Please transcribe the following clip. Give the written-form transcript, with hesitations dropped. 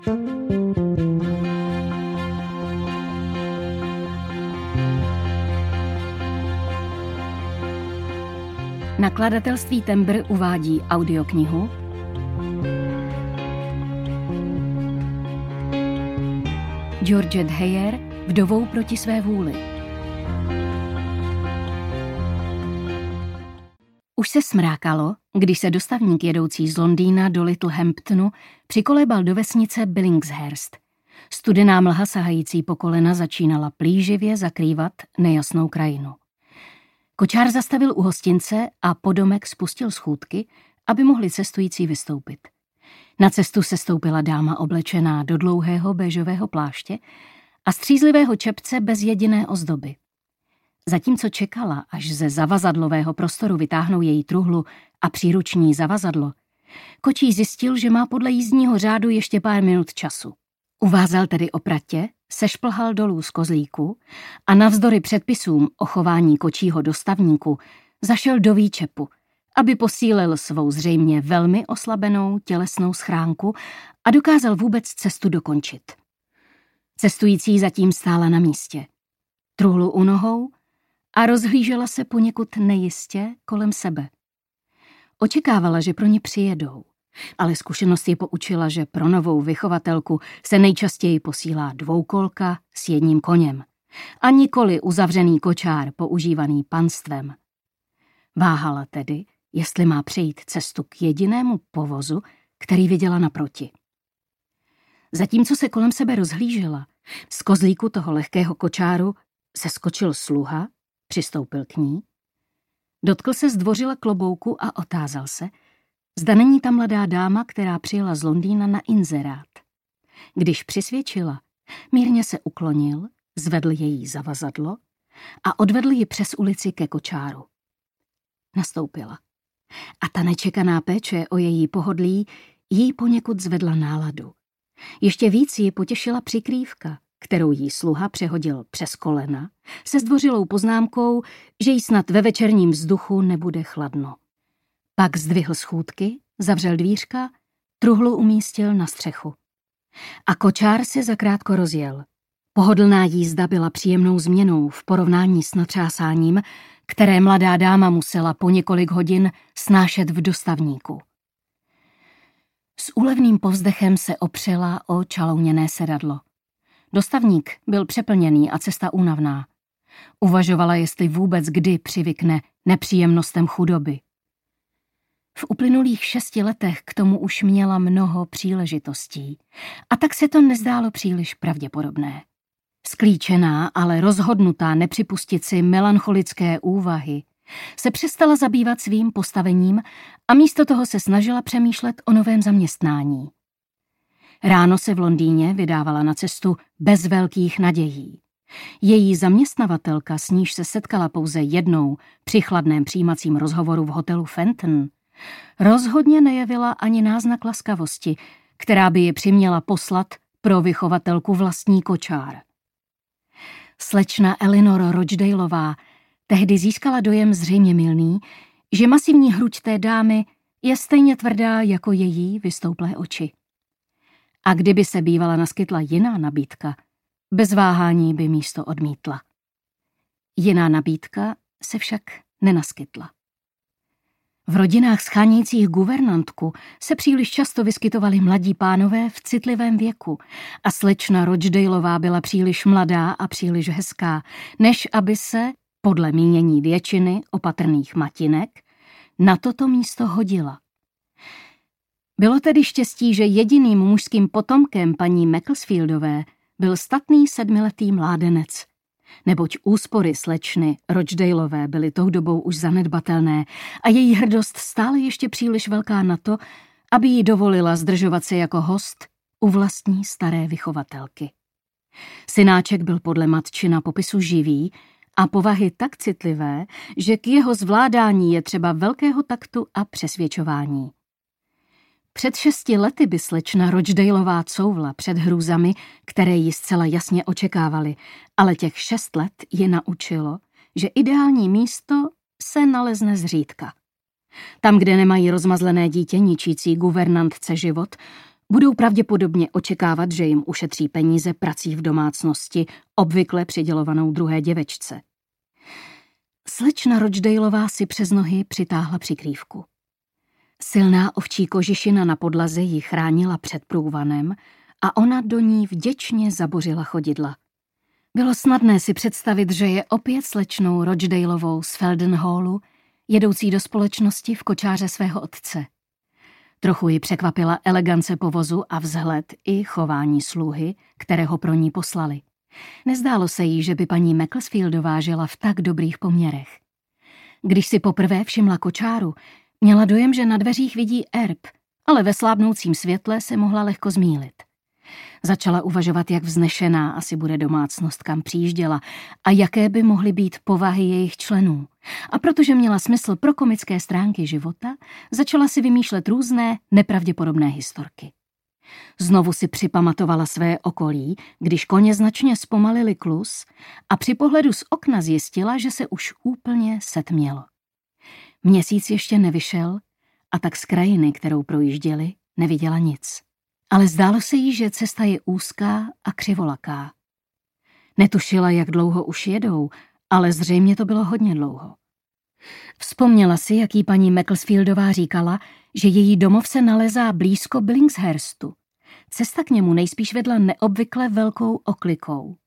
Nakladatelství Tembr uvádí audioknihu Georgette Heyer Vdovou proti své vůli. Už se smrákalo, když se dostavník jedoucí z Londýna do Littlehamptonu přikolébal do vesnice Billingshurst. Studená mlha sahající po kolena začínala plíživě zakrývat nejasnou krajinu. Kočár zastavil u hostince a podomek spustil schůdky, aby mohli cestující vystoupit. Na cestu se stoupila dáma oblečená do dlouhého béžového pláště a střízlivého čepce bez jediné ozdoby. Zatímco čekala, až ze zavazadlového prostoru vytáhnou její truhlu a příruční zavazadlo, kočí zjistil, že má podle jízdního řádu ještě pár minut času. Uvázal tedy opratě, sešplhal dolů z kozlíku a navzdory předpisům o chování kočího dostavníku zašel do výčepu, aby posílil svou zřejmě velmi oslabenou tělesnou schránku a dokázal vůbec cestu dokončit. Cestující zatím stála na místě, truhlu u nohou a rozhlížela se poněkud nejistě kolem sebe. Očekávala, že pro ní přijedou, ale zkušenost je poučila, že pro novou vychovatelku se nejčastěji posílá dvoukolka s jedním koněm a nikoli uzavřený kočár používaný panstvem. Váhala tedy, jestli má přejít cestu k jedinému povozu, který viděla naproti. Zatímco se kolem sebe rozhlížela, z kozlíku toho lehkého kočáru se skočil sluha, přistoupil k ní, dotkl se zdvořile klobouku a otázal se, zda není ta mladá dáma, která přijela z Londýna na inzerát. Když přisvědčila, mírně se uklonil, zvedl její zavazadlo a odvedl ji přes ulici ke kočáru. Nastoupila. A ta nečekaná péče o její pohodlí jí poněkud zvedla náladu. Ještě víc ji potěšila přikrývka, kterou jí sluha přehodil přes kolena, se zdvořilou poznámkou, že jí snad ve večerním vzduchu nebude chladno. Pak zdvihl schůdky, zavřel dvířka, truhlu umístil na střechu. A kočár se zakrátko rozjel. Pohodlná jízda byla příjemnou změnou v porovnání s natřásáním, které mladá dáma musela po několik hodin snášet v dostavníku. S úlevným povzdechem se opřela o čalouněné sedadlo. Dostavník byl přeplněný a cesta únavná. Uvažovala, jestli vůbec kdy přivykne nepříjemnostem chudoby. V uplynulých 6 letech k tomu už měla mnoho příležitostí a tak se to nezdálo příliš pravděpodobné. Sklíčená, ale rozhodnutá nepřipustit si melancholické úvahy, se přestala zabývat svým postavením a místo toho se snažila přemýšlet o novém zaměstnání. Ráno se v Londýně vydávala na cestu bez velkých nadějí. Její zaměstnavatelka, s níž se setkala pouze jednou při chladném přijímacím rozhovoru v hotelu Fenton, rozhodně nejevila ani náznak laskavosti, která by je přiměla poslat pro vychovatelku vlastní kočár. Slečna Eleanor Rochdaleová tehdy získala dojem zřejmě mylný, že masivní hruď té dámy je stejně tvrdá jako její vystouplé oči. A kdyby se bývala naskytla jiná nabídka, bez váhání by místo odmítla. Jiná nabídka se však nenaskytla. V rodinách schánějících guvernantku se příliš často vyskytovali mladí pánové v citlivém věku a slečna Rochdaleová byla příliš mladá a příliš hezká, než aby se, podle mínění většiny opatrných matinek, na toto místo hodila. Bylo tedy štěstí, že jediným mužským potomkem paní Macclesfieldové byl statný 7letý mládenec, neboť úspory slečny Rochdaleové byly tou dobou už zanedbatelné a její hrdost stále ještě příliš velká na to, aby jí dovolila zdržovat se jako host u vlastní staré vychovatelky. Synáček byl podle matčina popisu živý a povahy tak citlivé, že k jeho zvládání je třeba velkého taktu a přesvědčování. Před 6 lety by slečna Rochdaleová couvla před hrůzami, které ji zcela jasně očekávaly, ale těch 6 let ji naučilo, že ideální místo se nalezne zřídka. Tam, kde nemají rozmazlené dítě ničící guvernantce život, Budou pravděpodobně očekávat, že jim ušetří peníze prací v domácnosti, obvykle přidělovanou druhé děvečce. Slečna Rochdaleová si přes nohy přitáhla přikrývku. Silná ovčí kožišina na podlaze ji chránila před průvanem a ona do ní vděčně zabořila chodidla. Bylo snadné si představit, že je opět slečnou Rochdaleovou z Feldenhallu, jedoucí do společnosti v kočáře svého otce. Trochu ji překvapila elegance povozu a vzhled i chování sluhy, které ho pro ní poslali. Nezdálo se jí, že by paní Macclesfieldová žila v tak dobrých poměrech. Když si poprvé všimla kočáru, měla dojem, že na dveřích vidí erb, ale ve slábnoucím světle se mohla lehko zmýlit. Začala uvažovat, jak vznešená asi bude domácnost, kam přijížděla a jaké by mohly být povahy jejich členů. A protože měla smysl pro komické stránky života, začala si vymýšlet různé nepravděpodobné historky. Znovu si připamatovala své okolí, když koně značně zpomalili klus a při pohledu z okna zjistila, že se už úplně setmělo. Měsíc ještě nevyšel a tak z krajiny, kterou projížděli, neviděla nic. Ale zdálo se jí, že cesta je úzká a křivolaká. Netušila, jak dlouho už jedou, ale zřejmě to bylo hodně dlouho. Vzpomněla si, jak jí paní Macclesfieldová říkala, že její domov se nalézá blízko Billingshurstu. Cesta k němu nejspíš vedla neobvykle velkou oklikou.